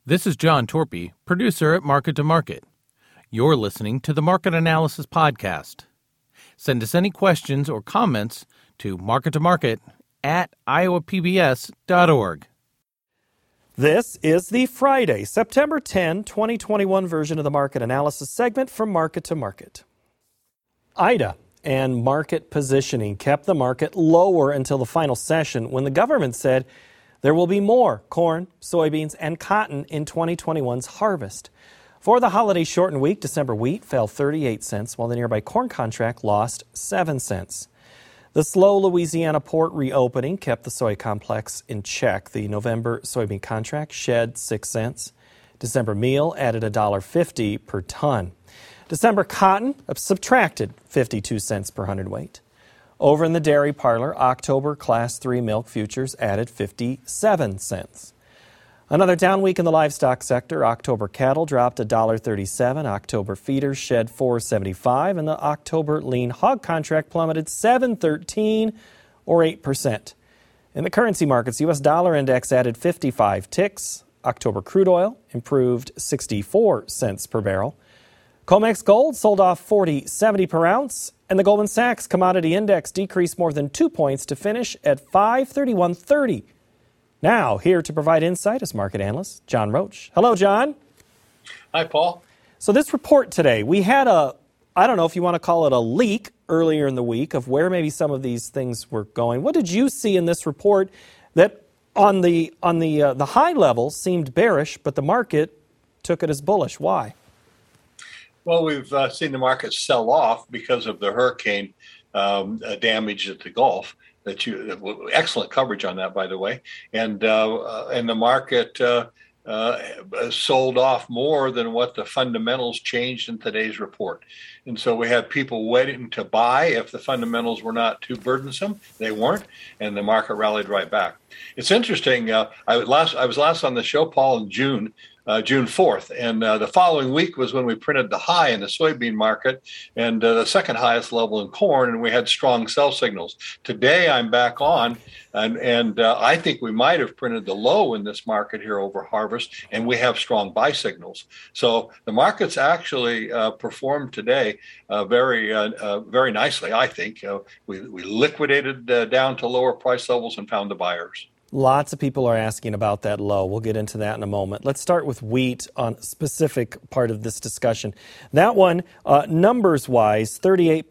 This is John Torpy, producer at Market to Market. You're listening to the Market Analysis Podcast. Send us any questions or comments to markettomarket@iowapbs.org. This is the Friday, September 10, 2021 version of the Market Analysis segment from Market to Market. IDA and market positioning kept the market lower until the final session when the government said there will be more corn, soybeans, and cotton in 2021's harvest. For the holiday shortened week, December wheat fell 38 cents, while the nearby corn contract lost 7 cents. The slow Louisiana port reopening kept the soy complex in check. The November soybean contract shed 6 cents. December meal added $1.50 per ton. December cotton subtracted 52 cents per hundredweight. Over in the dairy parlor, October Class 3 milk futures added 57 cents. Another down week in the livestock sector. October cattle dropped $1.37. October feeders shed $4.75, and the October lean hog contract plummeted $7.13 or 8%. In the currency markets, U.S. dollar index added 55 ticks. October crude oil improved 64 cents per barrel. COMEX gold sold off $40.70 per ounce, and the Goldman Sachs commodity index decreased more than 2 points to finish at 531.30. Now, here to provide insight is market analyst John Roach. Hello, John. Hi, Paul. So this report today, we had I don't know if you want to call it a leak earlier in the week of where maybe some of these things were going. What did you see in this report that on the high level seemed bearish, but the market took it as bullish? Why? Well, we've seen the market sell off because of the hurricane damage at the Gulf. Excellent coverage on that, by the way, and the market sold off more than what the fundamentals changed in today's report. And so we had people waiting to buy if the fundamentals were not too burdensome. They weren't, and the market rallied right back. It's interesting. I was last on the show, Paul, in June 4th, and the following week was when we printed the high in the soybean market and the second highest level in corn, and we had strong sell signals. Today I'm back on, and I think we might have printed the low in this market here over harvest, and we have strong buy signals. So the market's actually performed today very nicely, I think. We liquidated down to lower price levels and found the buyers. Lots of people are asking about that low. We'll get into that in a moment. Let's start with wheat on a specific part of this discussion. That one, numbers-wise, 38%,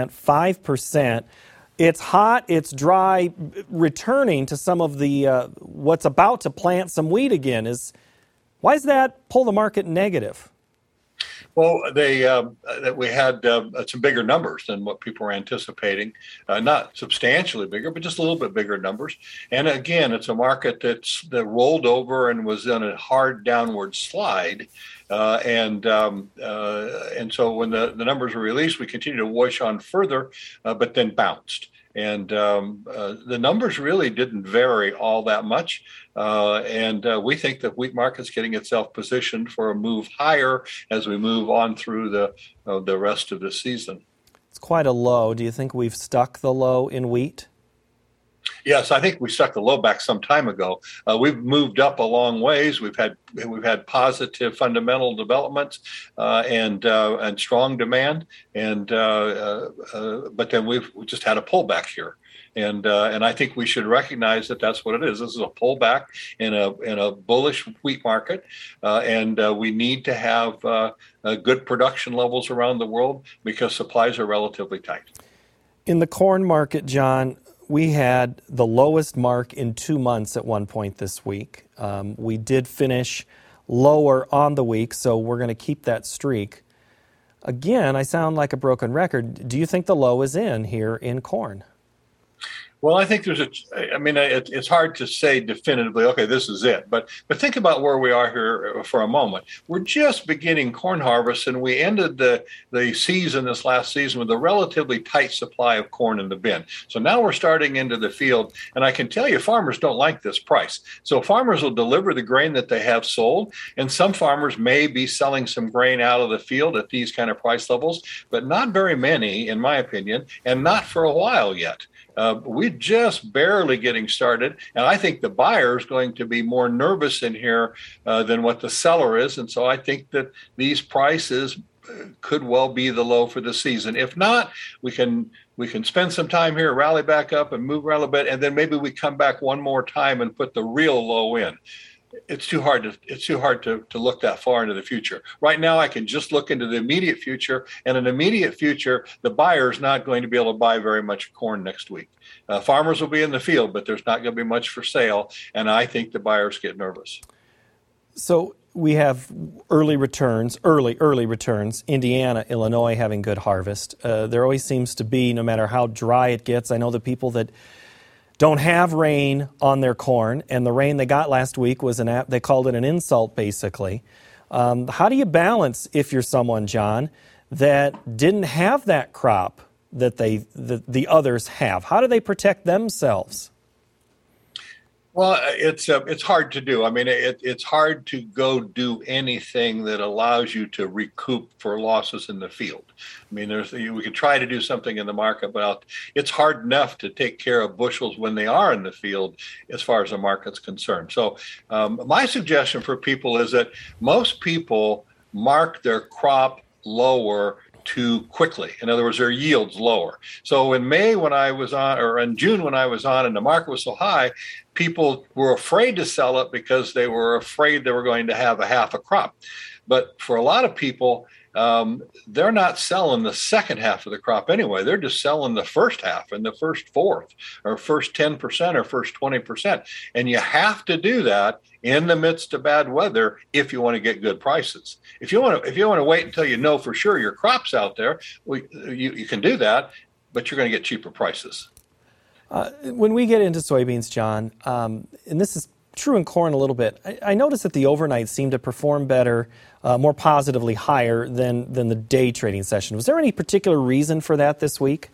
5%. It's hot, it's dry, returning to some of the what's about to plant some wheat again. Why does that pull the market negative? Well, we had some bigger numbers than what people were anticipating. Not substantially bigger, but just a little bit bigger numbers. And again, it's a market that rolled over and was in a hard downward slide. And so when the numbers were released, we continued to wash on further, but then bounced. And the numbers really didn't vary all that much. And we think the wheat market's getting itself positioned for a move higher as we move on through the rest of the season. It's quite a low. Do you think we've stuck the low in wheat? Yes, I think we stuck the low back some time ago. We've moved up a long ways. We've had positive fundamental developments and strong demand, but then we just had a pullback here. And I think we should recognize that that's what it is. This is a pullback in a bullish wheat market, and we need to have good production levels around the world because supplies are relatively tight. In the corn market, John, we had the lowest mark in 2 months at one point this week. We did finish lower on the week, so we're going to keep that streak. Again, I sound like a broken record. Do you think the low is in here in corn? Well, I think it's hard to say definitively, okay, this is it. But think about where we are here for a moment. We're just beginning corn harvest, and we ended the season, this last season, with a relatively tight supply of corn in the bin. So now we're starting into the field, and I can tell you farmers don't like this price. So farmers will deliver the grain that they have sold, and some farmers may be selling some grain out of the field at these kind of price levels, but not very many, in my opinion, and not for a while yet. We're just barely getting started. And I think the buyer is going to be more nervous in here than what the seller is. And so I think that these prices could well be the low for the season. If not, we can spend some time here, rally back up and move around a bit, and then maybe we come back one more time and put the real low in. It's too hard to look that far into the future. Right now, I can just look into the immediate future, and in the immediate future, the buyer is not going to be able to buy very much corn next week. Farmers will be in the field, but there's not going to be much for sale, and I think the buyers get nervous. So we have early returns, Indiana, Illinois having good harvest. There always seems to be, no matter how dry it gets, I know the people that don't have rain on their corn, and the rain they got last week was they called it an insult, basically. How do you balance, if you're someone, John, that didn't have that crop that the others have? How do they protect themselves? Well, it's hard to do. I mean, it's hard to go do anything that allows you to recoup for losses in the field. I mean, we could try to do something in the market, but it's hard enough to take care of bushels when they are in the field as far as the market's concerned. So my suggestion for people is that most people mark their crop lower too quickly. In other words, their yields lower. So in May when I was on, or in June when I was on and the market was so high, people were afraid to sell it because they were afraid they were going to have a half a crop. But for a lot of people, they're not selling the second half of the crop anyway. They're just selling the first half and the first fourth or first 10% or first 20%. And you have to do that in the midst of bad weather if you want to get good prices. If you want to wait until you know for sure your crop's out there, you can do that, but you're going to get cheaper prices. When we get into soybeans, John, and this is true in corn a little bit, I noticed that the overnight seemed to perform better, more positively higher than the day trading session. Was there any particular reason for that this week?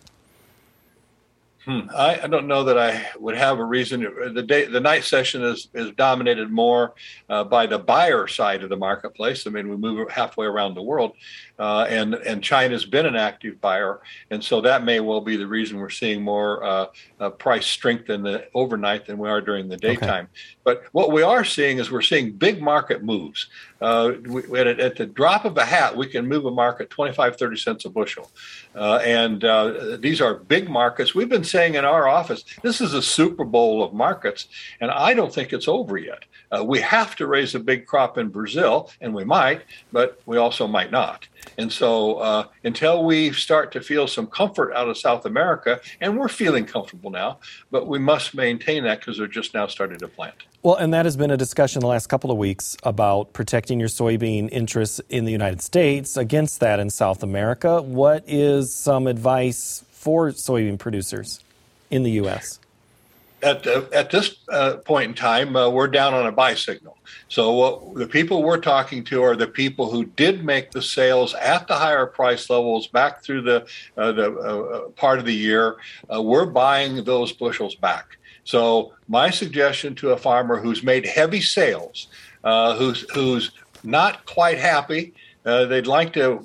I don't know that I would have a reason. The night session is dominated more by the buyer side of the marketplace. I mean, we move halfway around the world, and China's been an active buyer, and so that may well be the reason we're seeing more price strength in the overnight than we are during the daytime. Okay. But what we are seeing is we're seeing big market moves. At the drop of a hat, we can move a market 25, 30 cents a bushel. And these are big markets. We've been saying in our office, this is a Super Bowl of markets, and I don't think it's over yet. We have to raise a big crop in Brazil, and we might, but we also might not. And so until we start to feel some comfort out of South America, and we're feeling comfortable now, but we must maintain that because they're just now starting to plant. Well, and that has been a discussion the last couple of weeks about protecting your soybean interests in the United States against that in South America. What is some advice for soybean producers in the U.S.? At this point in time, we're down on a buy signal. So the people we're talking to are the people who did make the sales at the higher price levels back through the part of the year. We're buying those bushels back. So my suggestion to a farmer who's made heavy sales, who's not quite happy, they'd like to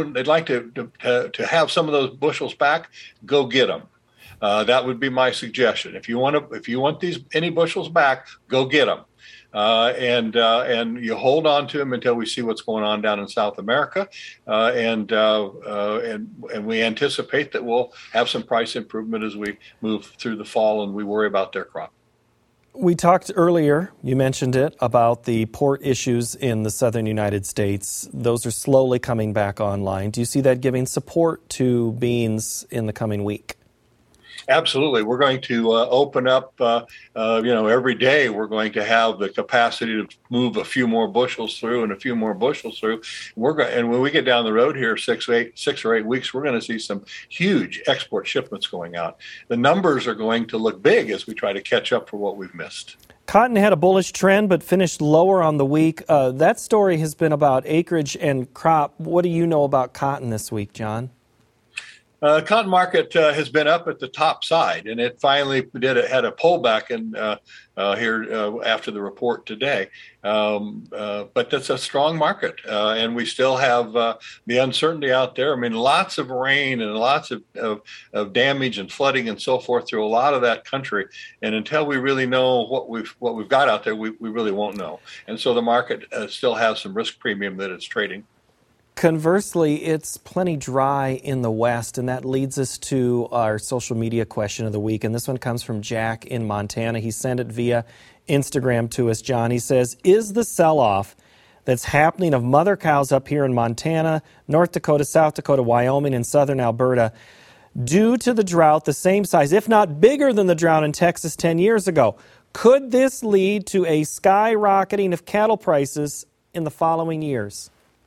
have some of those bushels back, go get them. That would be my suggestion. If you want any bushels back, go get them. And you hold on to them until we see what's going on down in South America, and we anticipate that we'll have some price improvement as we move through the fall and we worry about their crop. We talked earlier, you mentioned it, about the port issues in the southern United States. Those are slowly coming back online. Do you see that giving support to beans in the coming week? Absolutely. We're going to open up, every day we're going to have the capacity to move a few more bushels through and a few more bushels through. And when we get down the road here, 6 or 8 weeks, we're going to see some huge export shipments going out. The numbers are going to look big as we try to catch up for what we've missed. Cotton had a bullish trend but finished lower on the week. That story has been about acreage and crop. What do you know about cotton this week, John? Cotton market has been up at the top side, and it finally had a pullback here after the report today. But that's a strong market, and we still have the uncertainty out there. I mean, lots of rain and lots of damage and flooding and so forth through a lot of that country. And until we really know what we've got out there, we really won't know. And so the market still has some risk premium that it's trading. Conversely, it's plenty dry in the West, and that leads us to our social media question of the week. And this one comes from Jack in Montana. He sent it via Instagram to us, John. He says, is the sell-off that's happening of mother cows up here in Montana, North Dakota, South Dakota, Wyoming, and southern Alberta due to the drought the same size, if not bigger than the drought in Texas 10 years ago? Could this lead to a skyrocketing of cattle prices in the following years?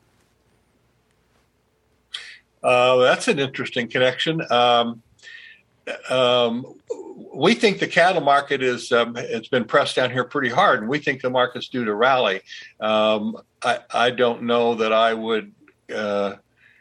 That's an interesting connection. We think the cattle market it's been pressed down here pretty hard, and we think the market's due to rally. I don't know that I would. The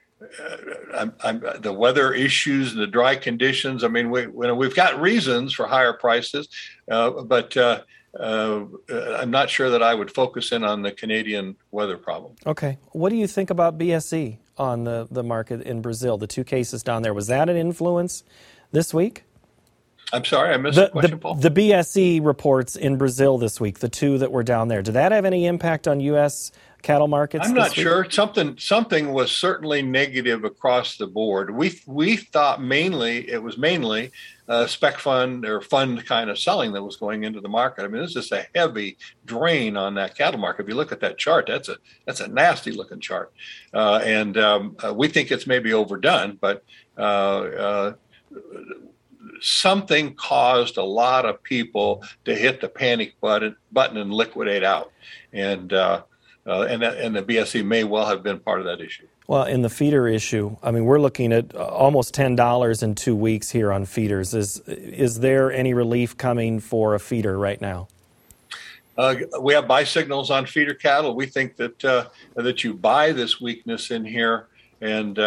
weather issues, the dry conditions. I mean, we've got reasons for higher prices, but I'm not sure that I would focus in on the Canadian weather problem. Okay. What do you think about BSE on the market in Brazil, the 2 cases down there? Was that an influence this week? I'm sorry, I missed the question, Paul. The BSE reports in Brazil this week, the 2 that were down there, did that have any impact on U.S. cattle markets? I'm not sure. Something was certainly negative across the board. We thought it was mainly spec fund or fund kind of selling that was going into the market. I mean, this is a heavy drain on that cattle market. If you look at that chart, that's a nasty looking chart, and we think it's maybe overdone, but something caused a lot of people to hit the panic button and liquidate out, and the BSE may well have been part of that issue. Well, in the feeder issue, I mean, we're looking at almost $10 in 2 weeks here on feeders. Is there any relief coming for a feeder right now? We have buy signals on feeder cattle. We think that you buy this weakness in here, and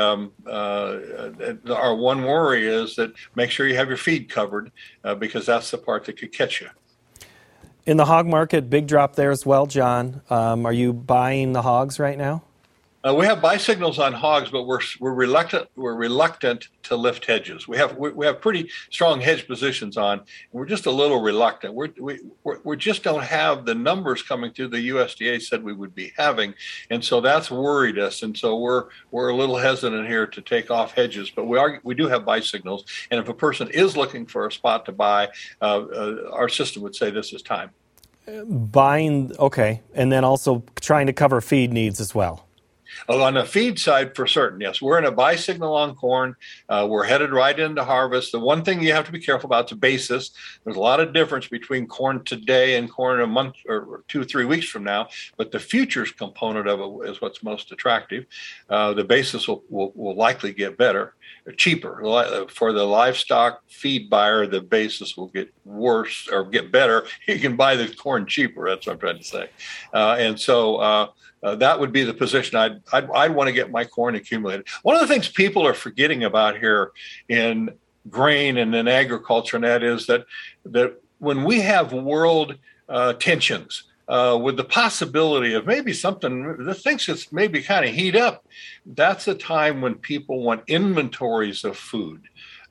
our one worry is that make sure you have your feed covered because that's the part that could catch you. In the hog market, big drop there as well, John. Are you buying the hogs right now? We have buy signals on hogs, but we're reluctant. We're reluctant to lift hedges. We have pretty strong hedge positions on. And we're just a little reluctant. We just don't have the numbers coming through the USDA said we would be having, and so that's worried us. And so we're a little hesitant here to take off hedges. But we do have buy signals. And if a person is looking for a spot to buy, our system would say this is time. Buying, okay, and then also trying to cover feed needs as well. On the feed side, for certain, yes. We're in a buy signal on corn. We're headed right into harvest. The one thing you have to be careful about is the basis. There's a lot of difference between corn today and corn a month or 2 or 3 weeks from now, but the futures component of it is what's most attractive. The basis will likely get better, cheaper. For the livestock feed buyer, the basis will get worse or get better. You can buy the corn cheaper. That's what I'm trying to say. And so that would be the position I'd want to get my corn accumulated. One of the things people are forgetting about here in grain and in agriculture, and that is that when we have world tensions with the possibility of maybe something, the things that's maybe kind of heat up, that's a time when people want inventories of food.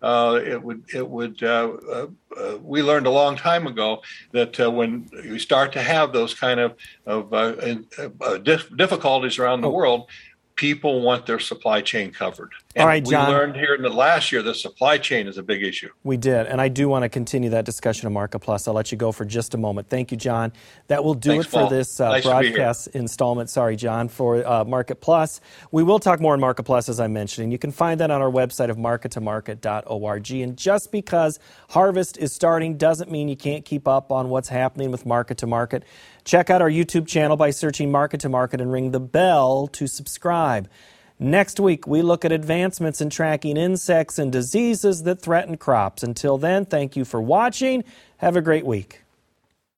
We learned a long time ago that when you start to have those kind of difficulties around the world, people want their supply chain covered. And all right, John, we learned here in the last year the supply chain is a big issue. We did, and I do want to continue that discussion of Market Plus. I'll let you go for just a moment. Thank you, John. That will do Thanks, it for Paul. this Nice broadcast installment. Sorry, John, for Market Plus. We will talk more on Market Plus, as I mentioned, and you can find that on our website of markettomarket.org. And just because harvest is starting doesn't mean you can't keep up on what's happening with Market to Market. Check out our YouTube channel by searching Market to Market and ring the bell to subscribe. Next week, we look at advancements in tracking insects and diseases that threaten crops. Until then, thank you for watching. Have a great week.